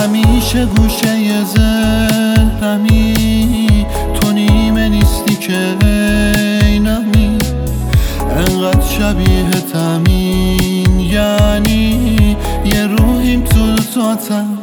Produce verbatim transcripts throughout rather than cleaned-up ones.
همیشه گوشه ذهنمی، تو نیمه نیستی که اینمی، انقدر شبیه تمین، یعنی یه روحیم تو دوتاتم.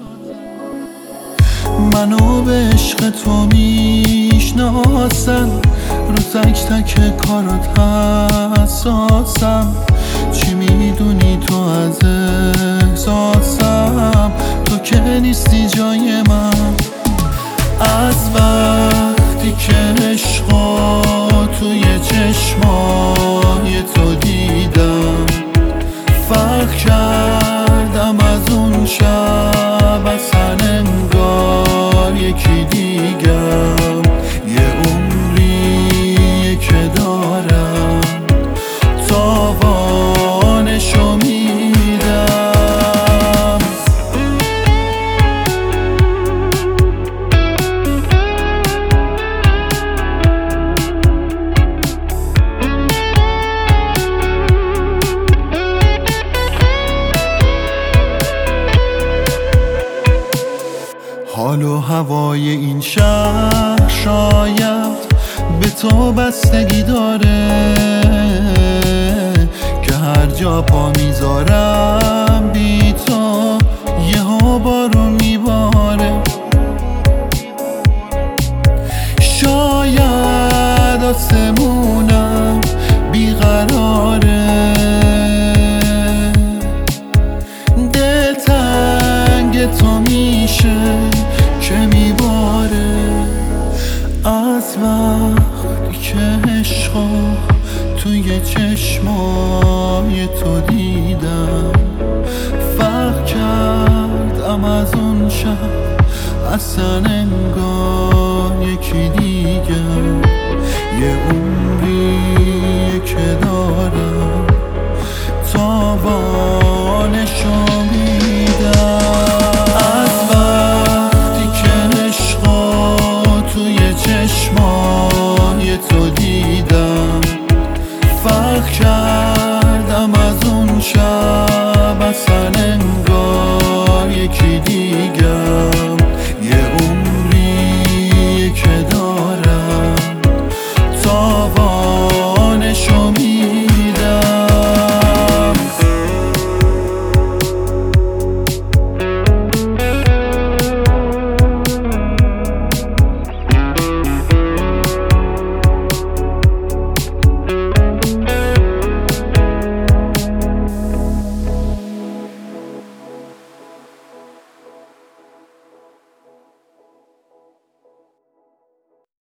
منو به عشق تو میشناسم، رو تک تک کارات حساسم. چی میدونی تو از احساسم؟ تو که نیستی جای من. از وقتی که عشقا توی چشمای تو دیدم، فرق کردم از اون شب، اصلا انگار یکی دیگم. یه عمریه که دارم، تاوانشو میدم. حال و هوای این شهر شاید به تو بستگی داره، که هر جا پا میذارم بی تو یهو بارون میباره. شاید آسمونم بیقراره، دلتنگ تو میشه که میباره. از وقتی که عشقا توی چشمای تو دیدم، فرق کردم از اون شب، اصلا